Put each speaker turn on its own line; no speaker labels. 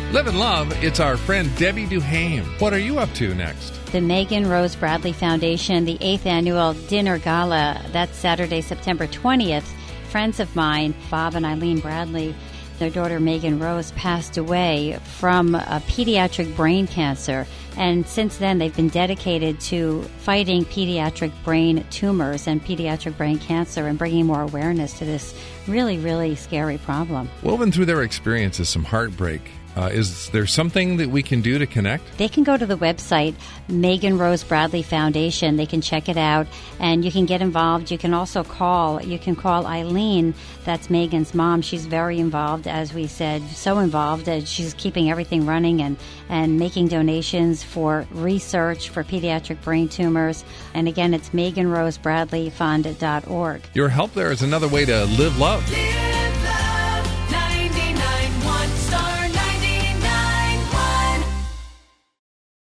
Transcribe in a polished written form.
Live and Love, it's our friend Debbie Duhame. What are you up to next?
The Megan Rose Bradley Foundation, the 8th Annual Dinner Gala. That's Saturday, September 20th. Friends of mine, Bob and Eileen Bradley, their daughter Megan Rose passed away from a pediatric brain cancer. And since then, they've been dedicated to fighting pediatric brain tumors and pediatric brain cancer and bringing more awareness to this really, really scary problem.
Woven through their experience is some heartbreak. Is there something that we can do to connect?
They can go to the website, Megan Rose Bradley Foundation. They can check it out, and you can get involved. You can also call. You can call Eileen. That's Megan's mom. She's very involved, as we said, so involved that she's keeping everything running and making donations for research for pediatric brain tumors. And again, it's MeganRoseBradleyFund.org.
Your help there is another way to live love.